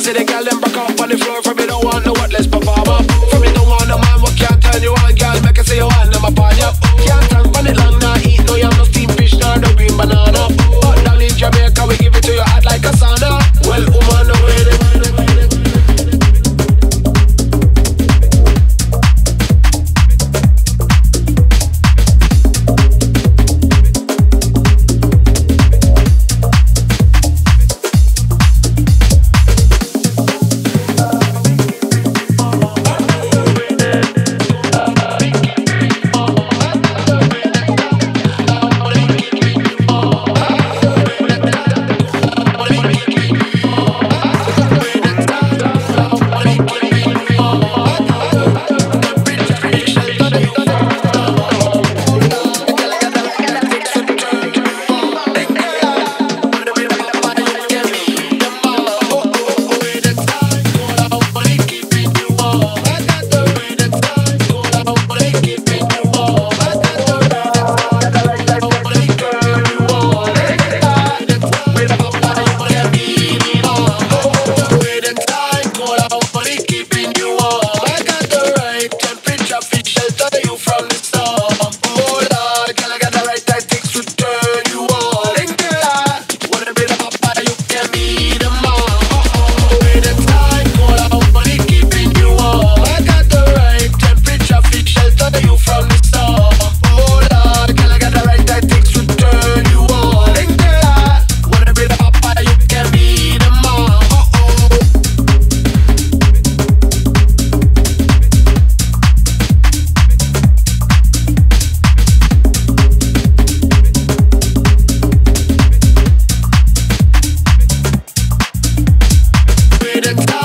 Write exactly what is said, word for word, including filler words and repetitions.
see the girl them broke up on the floor. From me don't want no what, let's perform up. From me don't want no man what can't turn you on, girl. Make her say you want them upon you. Can't stand for it long, nah. Eat no yam, no steamed fish, nor no green banana. But down in Jamaica, we give it to you hot like a sauna. Well, woman, no way they the